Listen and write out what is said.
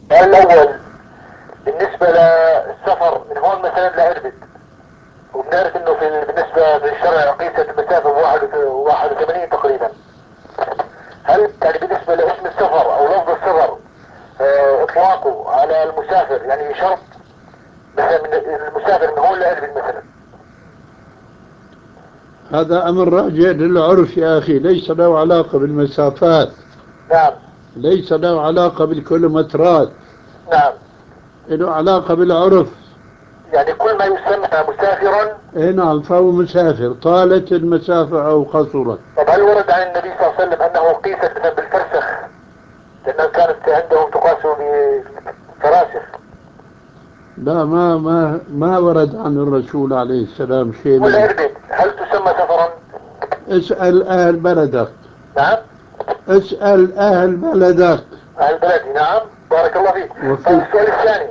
السؤال الأول بالنسبة للسفر من هون مثلا لإربد، وبنعرف انه بالنسبة للشرع قيست المسافة ب 81 تقريبا. هل يعني بالنسبة لاسم السفر او لفظ السفر اطلاقه على المسافر يعني شرط؟ مثلا من المسافر من هون لإربد مثلا. هذا أمر راجع للعرف يا أخي، ليس له علاقة بالمسافات، نعم. ليس له علاقة بالكيلومترات، نعم. له علاقة بالعرف. يعني كل ما يسمى مسافرا. إيه نعم، فهو مسافر طالت المسافة أو قصرت. طب هل ورد عن النبي صلى الله عليه وسلم انه قيست مثلا بالفرسخ؟ لانه كانت عندهم تقاس بالفراسخ. لا، ما ورد عن الرسول عليه السلام شيء ولا من. إربد هل تسمى سفرا؟ اسأل أهل بلدك، نعم. اسأل أهل بلدك. أهل بلدي، نعم. بارك الله فيك. طيب وفي السؤال الثاني،